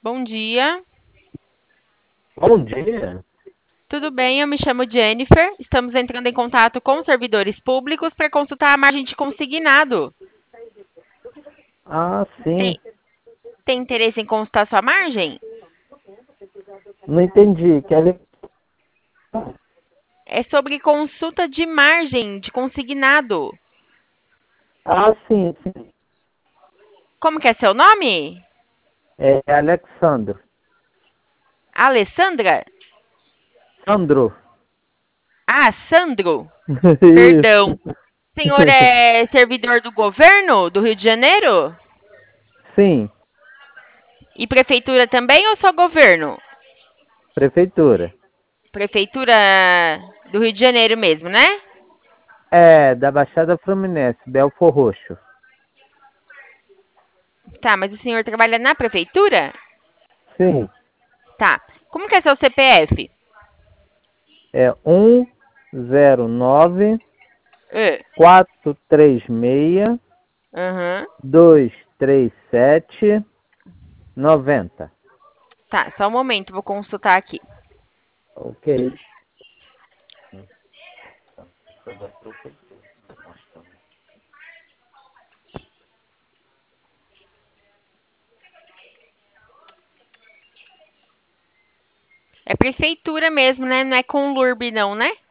Bom dia, Bom dia. tudo bem? Eu me chamo Jennifer. Estamos entrando em contato com servidores públicos para consultar a margem de consignado. Ah, sim. Tem, tem interesse em consultar sua margem? Não entendi. É sobre consulta de margem de consignado. Ah, sim, sim. Como que é seu nome? É Alexandro. Alessandra? Sandro. Ah, Sandro. Isso. Perdão. Senhor é servidor do governo do Rio de Janeiro? Sim, E prefeitura também ou só governo? prefeitura. Prefeitura do Rio de Janeiro mesmo, né? É, da Baixada Fluminense, Belfor Roxo. Tá, mas o senhor trabalha na prefeitura? Sim. Tá. Como que é seu CPF? É 109 É. 436 Aham. 237 90. Tá, só um momento, vou consultar aqui. Ok. É prefeitura mesmo, né? Não é com LURB, não, né?